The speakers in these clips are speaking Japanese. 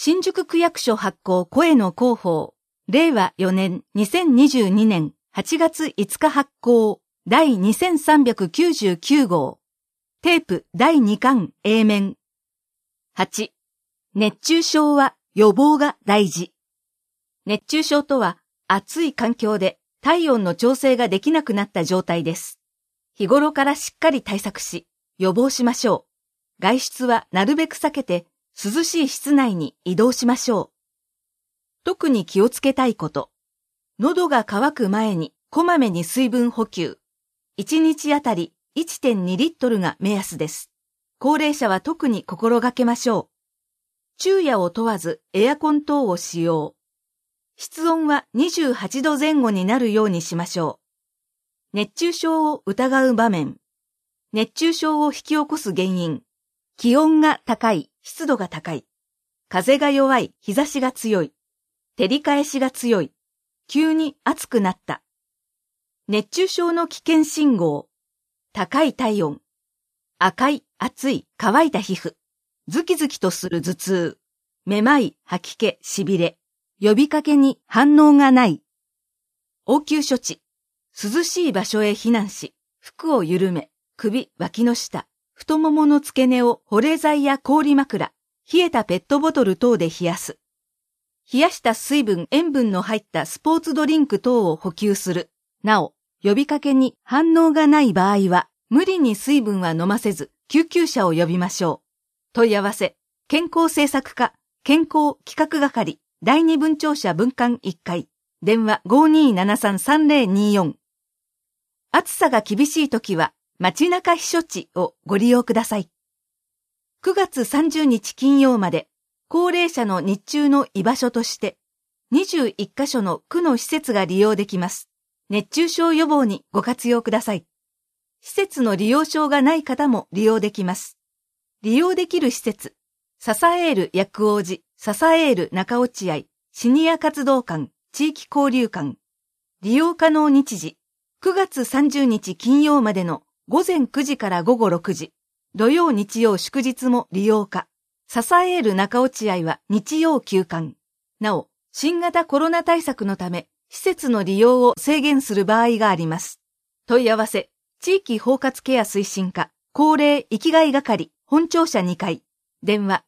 新宿区役所発行声の広報、令和4年2022年8月5日発行第2399号。テープ第2巻 A 面。8. 熱中症は予防が大事。熱中症とは暑い環境で体温の調整ができなくなった状態です。日頃からしっかり対策し、予防しましょう。外出はなるべく避けて涼しい室内に移動しましょう。特に気をつけたいこと。喉が渇く前にこまめに水分補給。1日あたり 1.2 リットルが目安です。高齢者は特に心がけましょう。昼夜を問わずエアコン等を使用。室温は28度前後になるようにしましょう。熱中症を疑う場面。熱中症を引き起こす原因。気温が高い、湿度が高い。風が弱い、日差しが強い。照り返しが強い。急に暑くなった。熱中症の危険信号。高い体温。赤い、熱い、乾いた皮膚。ズキズキとする頭痛。めまい、吐き気、しびれ。呼びかけに反応がない。応急処置。涼しい場所へ避難し、服を緩め、首、脇の下、太ももの付け根を保冷剤や氷枕、冷えたペットボトル等で冷やす。冷やした水分、塩分の入ったスポーツドリンク等を補給する。なお、呼びかけに反応がない場合は、無理に水分は飲ませず、救急車を呼びましょう。問い合わせ、健康政策課、健康企画係、第二分庁舎分館1階、電話 5273-3024。暑さが厳しいときは、街中避暑地をご利用ください。9月30日金曜まで、高齢者の日中の居場所として、21カ所の区の施設が利用できます。熱中症予防にご活用ください。施設の利用証がない方も利用できます。利用できる施設、ササエール薬王寺、ササエール中落合、シニア活動館、地域交流館。利用可能日時、9月30日金曜までの午前9時から午後6時。土曜日曜祝日も利用可。ササエール中落合は日曜休館。なお、新型コロナ対策のため、施設の利用を制限する場合があります。問い合わせ、地域包括ケア推進課、高齢生きがい係、本庁舎2階。電話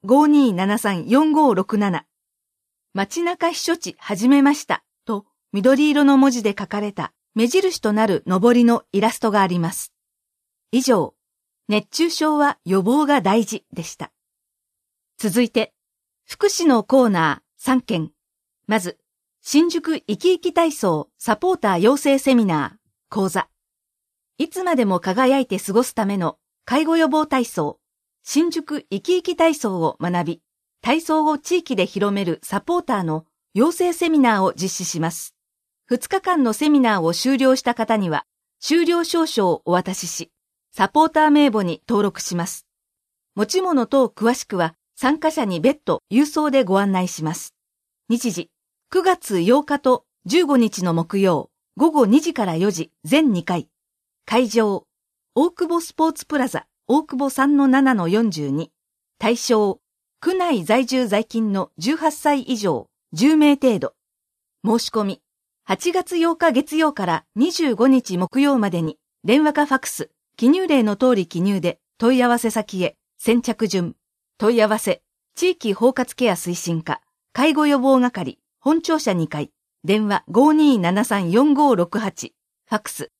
5273-4567。街中避暑地始めましたと緑色の文字で書かれた目印となる上りのイラストがあります。以上、熱中症は予防が大事でした。続いて、福祉のコーナー3件。まず、新宿生き生き体操サポーター養成セミナー講座。いつまでも輝いて過ごすための介護予防体操、新宿生き生き体操を学び、体操を地域で広めるサポーターの養成セミナーを実施します。2日間のセミナーを終了した方には、終了証書をお渡しし、サポーター名簿に登録します。持ち物等詳しくは、参加者に別途郵送でご案内します。日時、9月8日と15日の木曜、午後2時から4時、全2回。会場、大久保スポーツプラザ、大久保 3-7-42。対象、区内在住在勤の18歳以上、10名程度。申し込み、8月8日月曜から25日木曜までに、電話かファクス、記入例の通り記入で問い合わせ先へ、先着順。問い合わせ、地域包括ケア推進課、介護予防係、本庁舎2階、電話 5273-4568、ファクス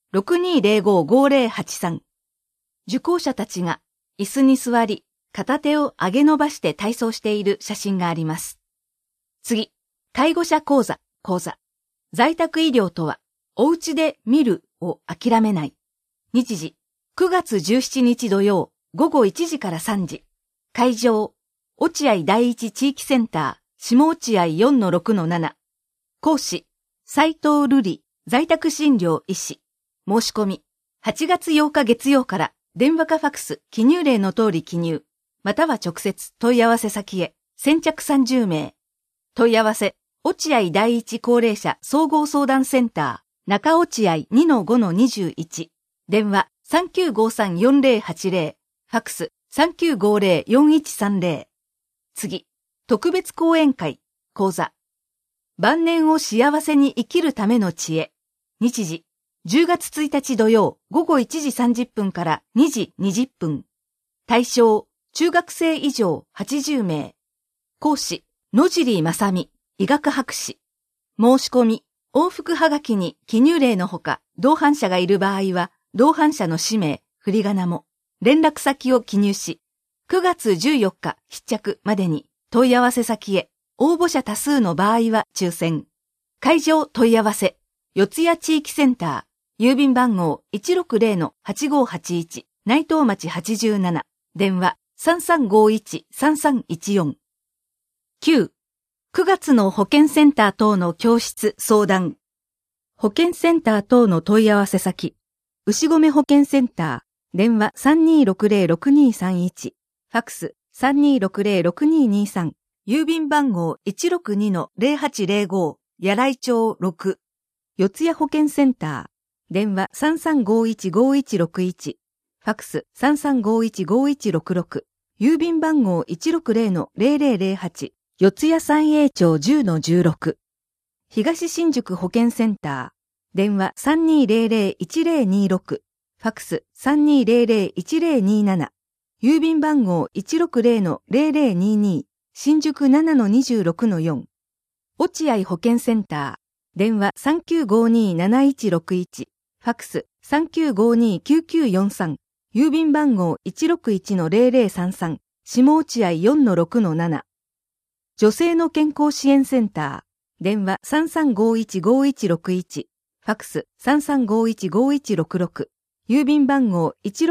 6205-5083。受講者たちが椅子に座り、片手を上げ伸ばして体操している写真があります。次、介護者講座。在宅医療とは、お家で見るを諦めない。日時、9月17日土曜、午後1時から3時。会場、落合第一地域センター、下落合 4-6-7。講師、斉藤瑠璃、在宅診療医師。申し込み、8月8日月曜から電話かファクス、記入例の通り記入、または直接問い合わせ先へ、先着30名。問い合わせ、落合第一高齢者総合相談センター、中落合 2-5-21。電話 3953-4080。ファクス 3950-4130。次、 特別講演会、講座。晩年を幸せに生きるための知恵。日時、10月1日土曜午後1時30分から2時20分。対象、中学生以上80名。講師、野尻正美、医学博士。申し込み、往復はがきに記入例のほか、同伴者がいる場合は、同伴者の氏名、振り仮名も、連絡先を記入し、9月14日必着までに問い合わせ先へ、応募者多数の場合は抽選。会場問い合わせ、四谷地域センター、郵便番号 160-8581、内藤町87、電話3351-3314。9. 9月の保健センター等の教室相談。保健センター等の問い合わせ先。牛込保健センター、電話 3260-6231、ファクス 3260-6223、郵便番号 162-0805、柳井町6。四谷保健センター、電話 3351-5161、ファクス 3351-5166、郵便番号 160-0008、四谷三栄町 10-16。東新宿保健センター、電話 3200-1026、ファクス 3200-1027、郵便番号 160-0022、新宿 7-26-4。落合保健センター、電話 3952-7161、ファクス 3952-9943、郵便番号 161-0033、下落合 4-6-7。女性の健康支援センター、電話 3351-5161、ファクス 3351-5166、郵便番号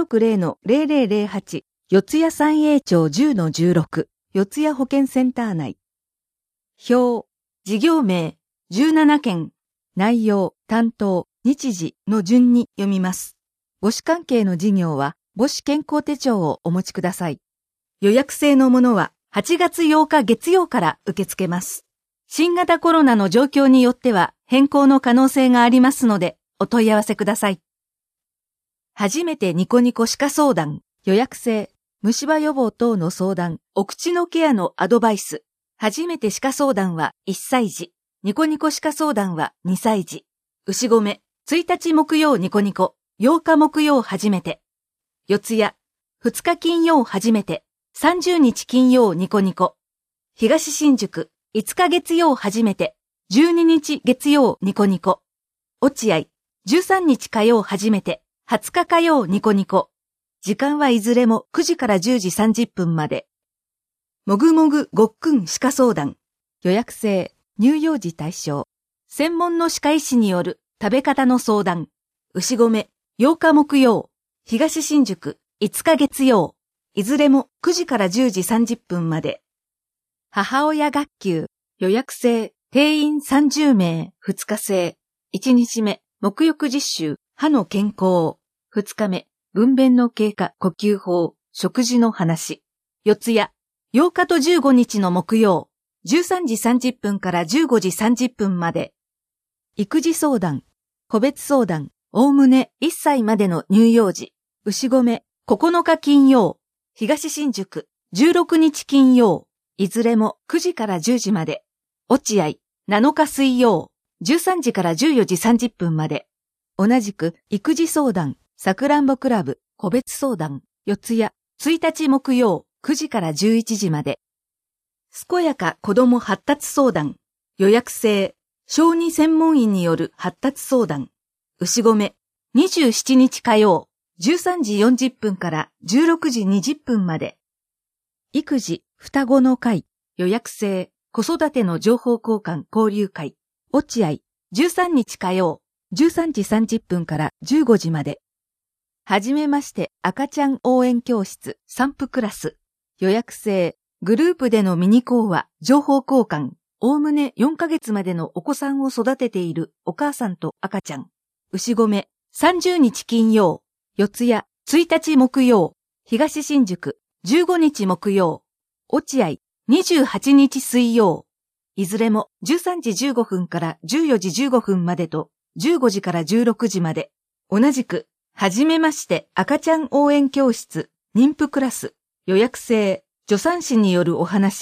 160-0008、四谷三栄町 10-16、四谷保健センター内。表、事業名、17件、内容、担当、日時の順に読みます。母子関係の事業は母子健康手帳をお持ちください。予約制のものは8月8日月曜から受け付けます。新型コロナの状況によっては変更の可能性がありますのでお問い合わせください。初めてニコニコ歯科相談、予約制、虫歯予防等の相談、お口のケアのアドバイス。初めて歯科相談は1歳児、ニコニコ歯科相談は2歳児。牛込、1日木曜ニコニコ、8日木曜初めて。四谷、2日金曜初めて、30日金曜ニコニコ。東新宿、5日月曜初めて、12日月曜ニコニコ。落合、13日火曜初めて、20日火曜ニコニコ。時間はいずれも9時から10時30分まで。もぐもぐごっくん歯科相談。予約制、乳幼児対象。専門の歯科医師による食べ方の相談。牛込、8日木曜。東新宿、5日月曜。いずれも9時から10時30分まで。母親学級。予約制、定員30名、2日制。1日目、沐浴実習、歯の健康。2日目、分娩の経過、呼吸法、食事の話。四谷、8日と15日の木曜、13時30分から15時30分まで。育児相談、個別相談、おおむね1歳までの乳幼児。牛込、9日金曜、東新宿、16日金曜、いずれも9時から10時まで。落合、7日水曜、13時から14時30分まで。同じく、育児相談、さくらんぼクラブ、個別相談、四谷、1日木曜、9時から11時まで。健やか子ども発達相談、予約制、小児専門医による発達相談。牛込、27日火曜、13時40分から16時20分まで。育児、双子の会、予約制、子育ての情報交換交流会。落合、13日火曜、13時30分から15時まで。はじめまして赤ちゃん応援教室散布クラス。予約制、グループでのミニ講話、情報交換。おおむね4ヶ月までのお子さんを育てているお母さんと赤ちゃん。牛込、30日金曜、四谷、1日木曜、東新宿、15日木曜、落合、28日水曜。いずれも13時15分から14時15分までと15時から16時まで。同じく、はじめまして赤ちゃん応援教室、妊婦クラス、予約制、助産師によるお話や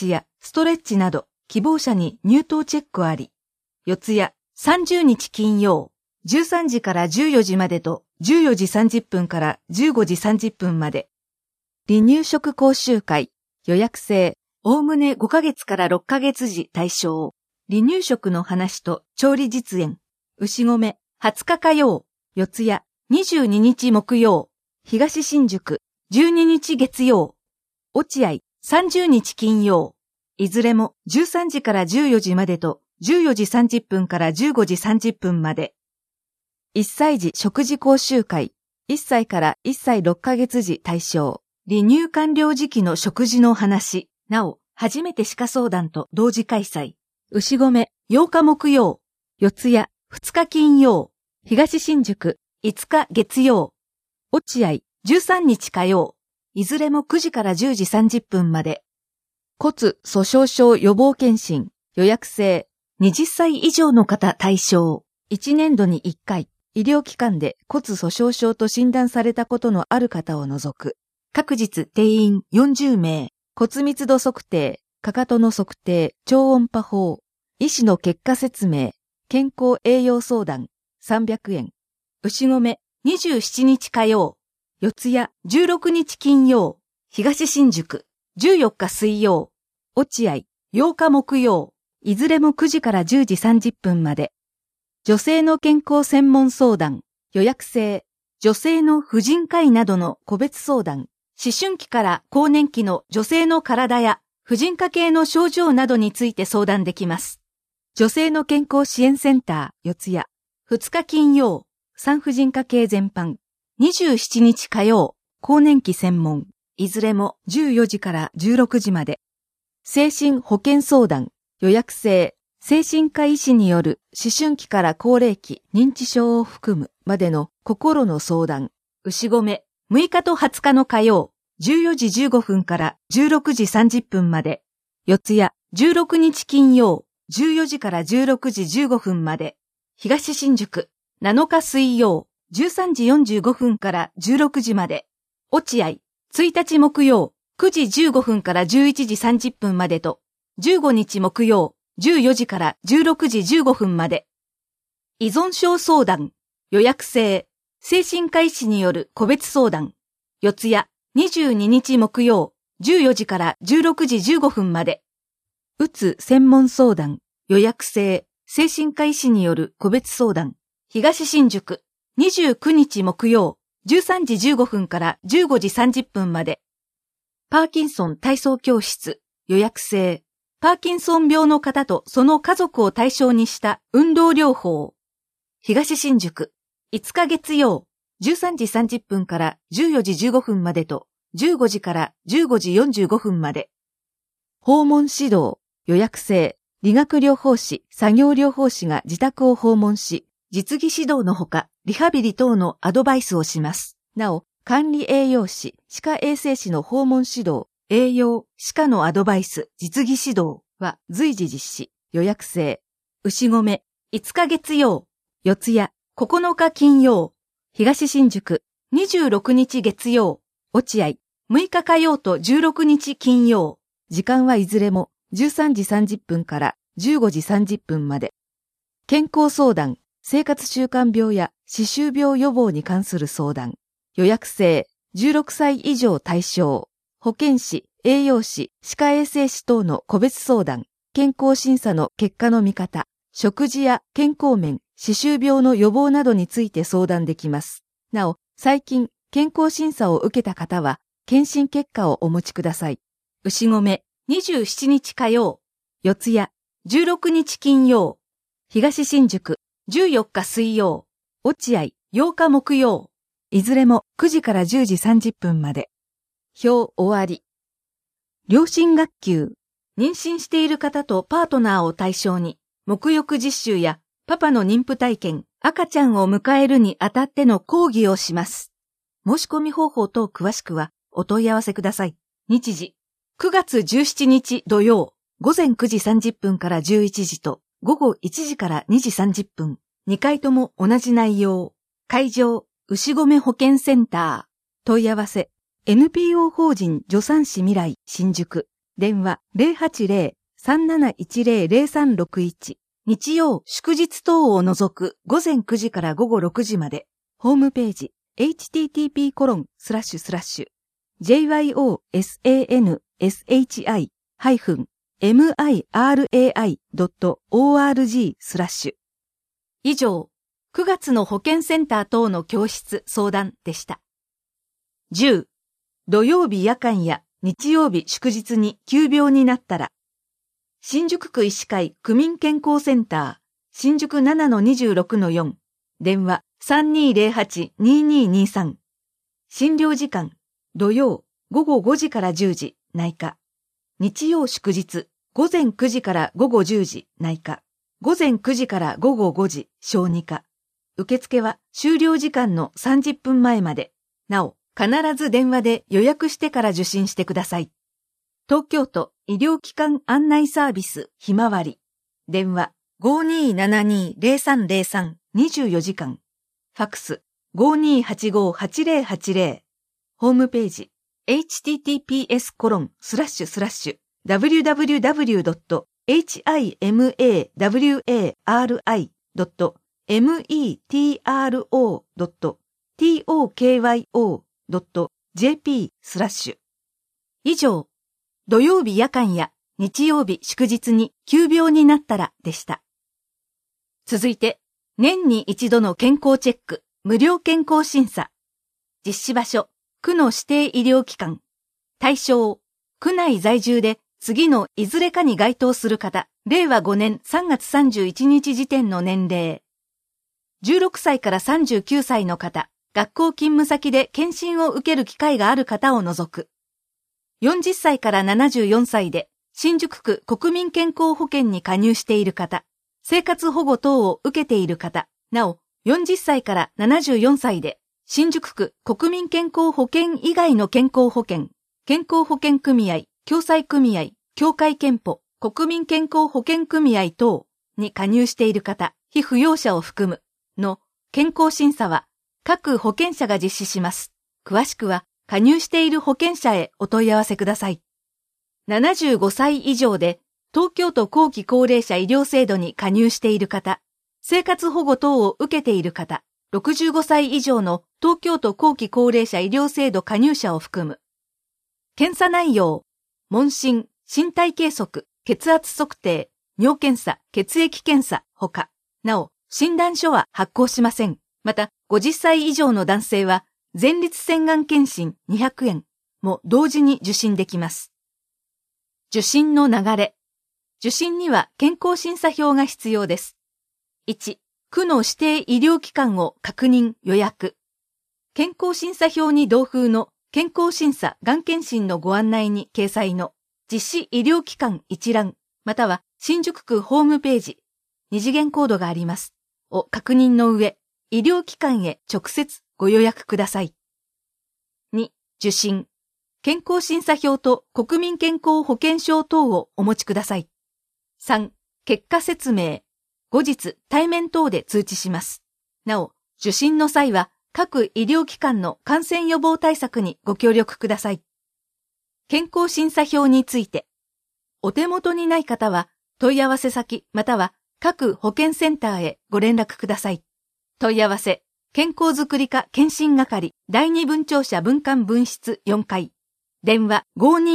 ストレッチなど希望者に入湯チェックあり。四谷30日金曜、13時から14時までと14時30分から15時30分まで。離乳食講習会、予約制、おおむね5ヶ月から6ヶ月時対象。離乳食の話と調理実演。牛込20日火曜、四谷22日木曜、東新宿12日月曜、落合30日金曜。いずれも13時から14時までと14時30分から15時30分まで。1歳児食事講習会、1歳から1歳6ヶ月時対象。離乳完了時期の食事の話、なお、初めて歯科相談と同時開催。牛込8日木曜、四谷2日金曜、東新宿5日月曜、落合13日火曜、いずれも9時から10時30分まで。骨粗鬆症予防検診、予約制、20歳以上の方対象。1年度に1回、医療機関で骨粗鬆症と診断されたことのある方を除く。各日定員40名、骨密度測定、かかとの測定、超音波法、医師の結果説明、健康栄養相談、300円。牛込27日火曜、四谷16日金曜、東新宿14日水曜、落合8日木曜、いずれも9時から10時30分まで。女性の健康専門相談、予約制、女性の婦人科医などの個別相談、思春期から更年期の女性の体や婦人科系の症状などについて相談できます。女性の健康支援センター、四谷、2日金曜、産婦人科系全般、27日火曜、更年期専門、いずれも14時から16時まで。精神保健相談、予約制、精神科医師による思春期から高齢期、認知症を含むまでの心の相談、牛込6日と20日の火曜、14時15分から16時30分まで。四谷16日金曜、14時から16時15分まで。東新宿7日水曜、13時45分から16時まで。落合1日木曜、9時15分から11時30分までと、15日木曜、14時から16時15分まで。依存症相談、予約制、精神科医師による個別相談、四谷22日木曜、14時から16時15分まで。うつ専門相談、予約制、精神科医師による個別相談、東新宿29日木曜、13時15分から15時30分まで。パーキンソン体操教室、予約制、パーキンソン病の方とその家族を対象にした運動療法。東新宿5日月曜、13時30分から14時15分までと、15時から15時45分まで。訪問指導、予約制、理学療法士、作業療法士が自宅を訪問し、実技指導のほか、リハビリ等のアドバイスをします。なお、管理栄養士、歯科衛生士の訪問指導、栄養、歯科のアドバイス、実技指導は随時実施、予約制。牛込5日月曜、四谷9日金曜、東新宿26日月曜、落合6日火曜と16日金曜。時間はいずれも13時30分から15時30分まで。健康相談、生活習慣病や歯周病予防に関する相談。予約制、16歳以上対象。保健師、栄養士、歯科衛生士等の個別相談。健康審査の結果の見方。食事や健康面、歯周病の予防などについて相談できます。なお、最近、健康審査を受けた方は、検診結果をお持ちください。牛込27日火曜、四谷16日金曜、東新宿14日水曜、落合8日木曜、いずれも9時から10時30分まで。表終わり。両親学級、妊娠している方とパートナーを対象に、沐浴実習やパパの妊婦体験、赤ちゃんを迎えるにあたっての講義をします。申し込み方法等詳しくはお問い合わせください。日時、9月17日土曜、午前9時30分から11時と午後1時から2時30分。2回とも同じ内容。会場、牛込保健センター。問い合わせ、NPO 法人助産師未来新宿電話080-3710-0361。日曜、祝日等を除く午前9時から午後6時まで。ホームページ、http://jyosashi-mirai.org/。以上、9月の保健センター等の教室相談でした。10、土曜日夜間や日曜日祝日に急病になったら、新宿区医師会区民健康センター、新宿 7-26-4、電話3208-2223。診療時間、土曜午後5時から10時、内科。日曜祝日、午前9時から午後10時、内科。午前9時から午後5時、小児科。受付は終了時間の30分前まで。なお、必ず電話で予約してから受診してください。東京都医療機関案内サービスひまわり。電話 5272-0303 24時間。ファックス 5285-8080。ホームページ https://www.himawari.tokyo.jp/。以上、土曜日夜間や日曜日祝日に急病になったらでした。続いて、年に一度の健康チェック、無料健康審査。実施場所、区の指定医療機関。対象、区内在住で次のいずれかに該当する方、令和5年3月31日時点の年齢。16歳から39歳の方、学校勤務先で検診を受ける機会がある方を除く。40歳から74歳で新宿区国民健康保険に加入している方、生活保護等を受けている方、なお40歳から74歳で新宿区国民健康保険以外の健康保険、健康保険組合、共済組合、協会憲法、国民健康保険組合等に加入している方、被扶養者を含むの健康審査は各保険者が実施します。詳しくは加入している保険者へお問い合わせください。75歳以上で東京都後期高齢者医療制度に加入している方、生活保護等を受けている方、65歳以上の東京都後期高齢者医療制度加入者を含む。検査内容、問診、身体計測、血圧測定、尿検査、血液検査、ほか。なお、診断書は発行しません。また、50歳以上の男性は、前立腺がん検診200円も同時に受診できます。受診の流れ。受診には健康審査票が必要です。1、区の指定医療機関を確認予約。健康審査票に同封の健康審査がん検診のご案内に掲載の実施医療機関一覧、または新宿区ホームページ、2次元コードがあります。を確認の上、医療機関へ直接ご予約ください。2、受診。健康審査票と国民健康保険証等をお持ちください。3、結果説明。後日対面等で通知します。なお、受診の際は各医療機関の感染予防対策にご協力ください。健康審査票について、お手元にない方は問い合わせ先または各保健センターへご連絡ください。問い合わせ、健康づくり課検診係第2分庁舎分館分室4階。電話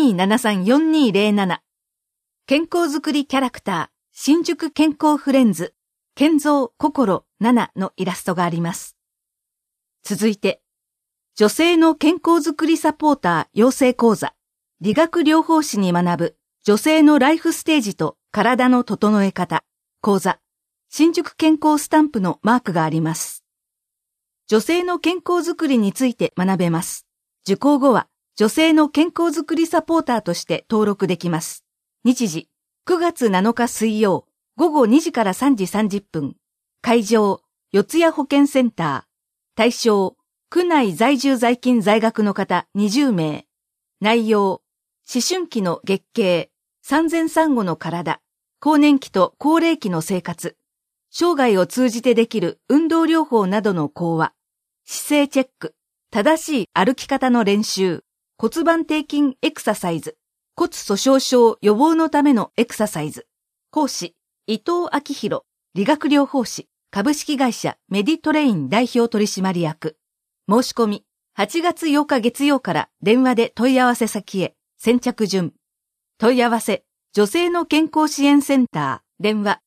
5273-4207。健康づくりキャラクター、新宿健康フレンズ、健三心7のイラストがあります。続いて、女性の健康づくりサポーター養成講座、理学療法士に学ぶ女性のライフステージと体の整え方、講座、新宿健康スタンプのマークがあります。女性の健康づくりについて学べます。受講後は、女性の健康づくりサポーターとして登録できます。日時、9月7日水曜、午後2時から3時30分。会場、四谷保健センター。対象、区内在住在勤在学の方20名。内容、思春期の月経、産前産後の体、更年期と高齢期の生活、生涯を通じてできる運動療法などの講話、姿勢チェック、正しい歩き方の練習、骨盤底筋エクササイズ、 骨粗鬆症予防のためのエクササイズ。講師、伊藤明宏、理学療法士、株式会社メディトレイン代表取締役。申し込み、8月8日月曜から電話で問い合わせ先へ、先着順。問い合わせ、女性の健康支援センター、電話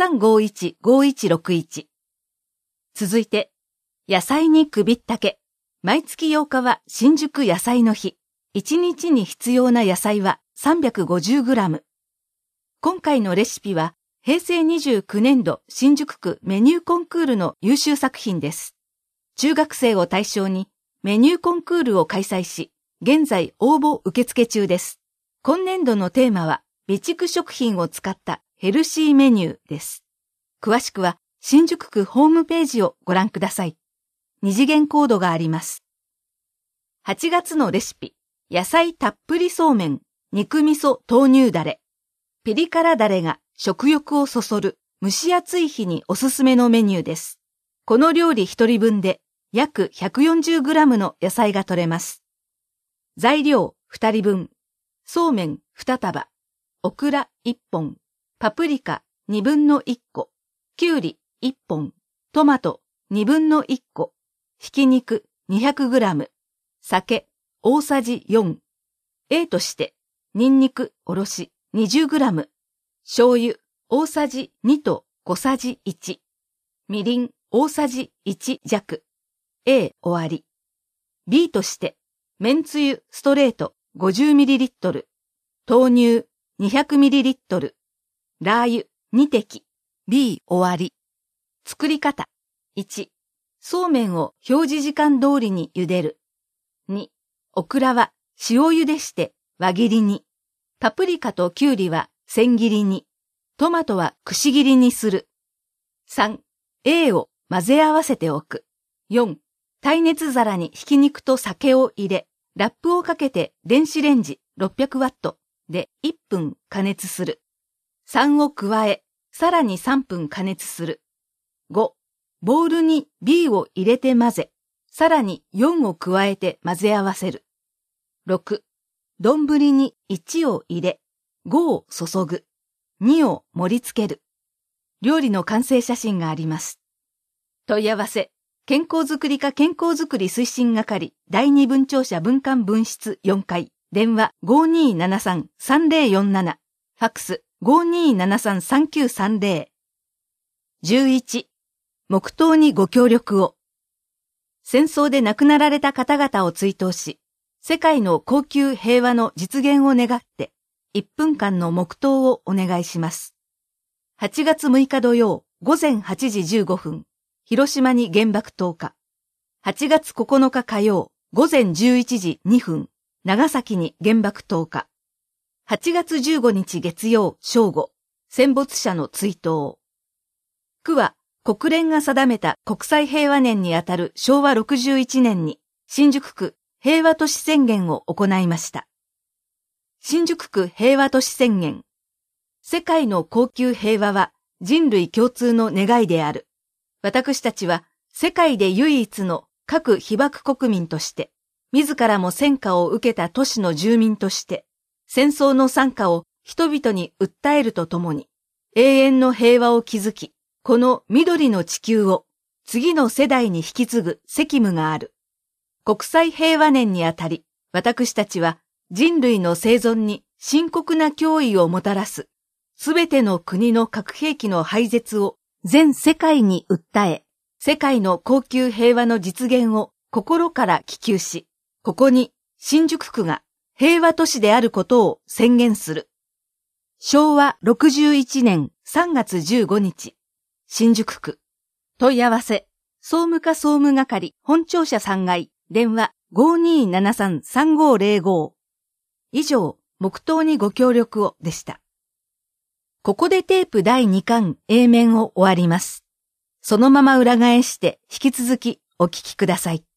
3351-5161。続いて、野菜に首ったけ。毎月8日は新宿野菜の日。1日に必要な野菜は 350g。今回のレシピは、平成29年度新宿区メニューコンクールの優秀作品です。中学生を対象にメニューコンクールを開催し、現在応募受付中です。今年度のテーマは、備蓄食品を使ったヘルシーメニューです。詳しくは、新宿区ホームページをご覧ください。二次元コードがあります。8月のレシピ、野菜たっぷりそうめん、肉味噌豆乳だれ。ピリ辛だれが食欲をそそる蒸し暑い日におすすめのメニューです。この料理1人分で約 140g の野菜が取れます。材料2人分、そうめん2束、オクラ1本、パプリカ1/2個、きゅうり1本、トマト1/2個、ひき肉 200g、酒大さじ4。A として、ニンニクおろし 20g、醤油大さじ2と小さじ1、みりん大さじ1弱。A 終わり。B として、めんつゆストレート 50ml、豆乳 200ml、ラー油2滴。B 終わり。作り方。1、そうめんを表示時間通りに茹でる。2、オクラは塩茹でして輪切りに。パプリカとキュウリは千切りに。トマトはくし切りにする。3、A を混ぜ合わせておく。4、耐熱皿にひき肉と酒を入れ、ラップをかけて電子レンジ 600W で1分加熱する。3を加え、さらに3分加熱する。5、ボウルに B を入れて混ぜ、さらに4を加えて混ぜ合わせる。6、丼に1を入れ、5を注ぐ。2を盛り付ける。料理の完成写真があります。問い合わせ、健康づくり課健康づくり推進係第2分庁舎分館分室4階、電話 5273-3047、ファックス 5273-3930。11、黙祷にご協力を。戦争で亡くなられた方々を追悼し、世界の恒久平和の実現を願って、1分間の黙祷をお願いします。8月6日土曜午前8時15分、広島に原爆投下。8月9日火曜午前11時2分、長崎に原爆投下。8月15日月曜正午、戦没者の追悼。区は国連が定めた国際平和年にあたる昭和61年に新宿区平和都市宣言を行いました。新宿区平和都市宣言。世界の恒久平和は人類共通の願いである。私たちは世界で唯一の各被爆国民として、自らも戦火を受けた都市の住民として、戦争の惨禍を人々に訴えるとともに、永遠の平和を築き、この緑の地球を次の世代に引き継ぐ責務がある。国際平和年にあたり、私たちは人類の生存に深刻な脅威をもたらす、すべての国の核兵器の廃絶を全世界に訴え、世界の恒久平和の実現を心から希求し、ここに新宿区が平和都市であることを宣言する。昭和61年3月15日、新宿区。問い合わせ、総務課総務係本庁舎3階、電話 5273-3505。以上、黙祷にご協力をでした。ここでテープ第2巻 A 面を終わります。そのまま裏返して引き続きお聞きください。